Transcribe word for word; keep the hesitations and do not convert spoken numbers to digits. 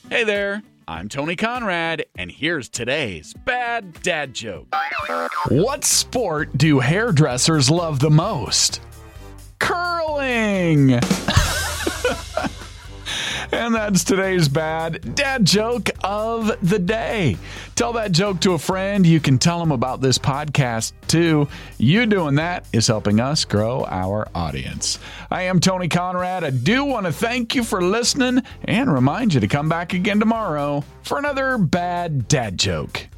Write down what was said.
Hey there, I'm Tony Conrad, and here's today's bad dad joke. What sport do hairdressers love the most? Curling! And that's today's bad dad joke of the day. Tell that joke to a friend. You can tell them about this podcast too. You doing that is helping us grow our audience. I am Tony Conrad. I do want to thank you for listening and remind you to come back again tomorrow for another bad dad joke.